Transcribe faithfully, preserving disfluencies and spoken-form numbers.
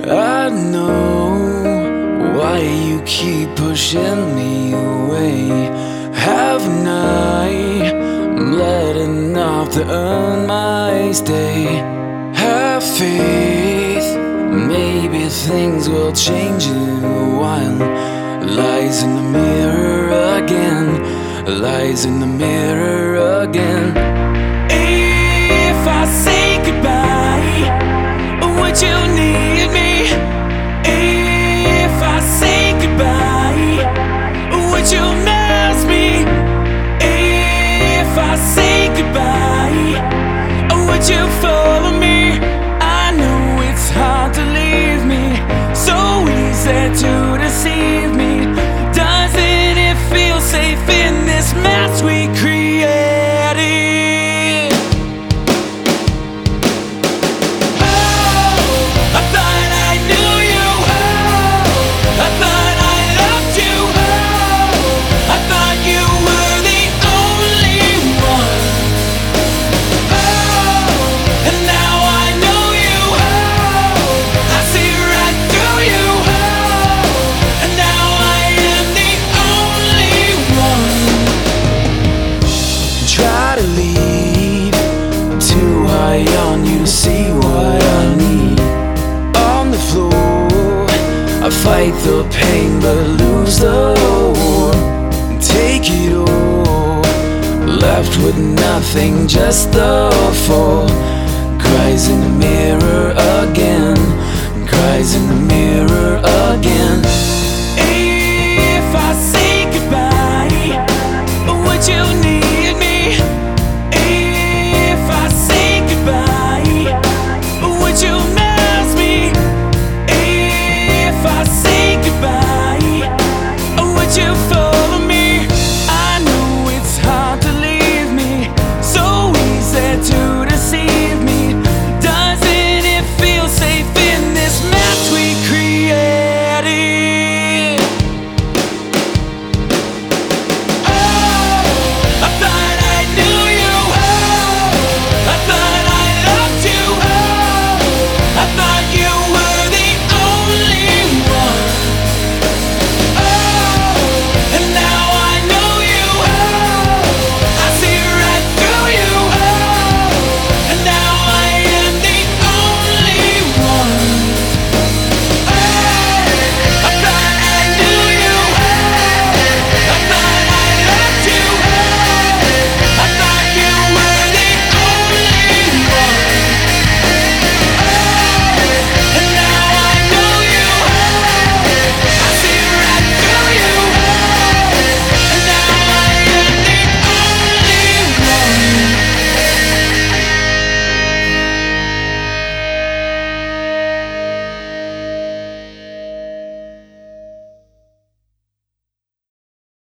I know why you keep pushing me away. Haven't I? I'm letting off to earn my stay. Have faith, maybe things will change in a while. Lies in the mirror again, lies in the mirror again. If I say goodbye, would you need me? If I say goodbye, would you miss me? If I say goodbye, would you follow me? I know it's hard to leave me, so easy to deceive me. Doesn't it feel safe in this mess we created? On you to see what I need. On the floor, I fight the pain but lose the war. Take it all, left with nothing, just the fall. Cries in the mirror again.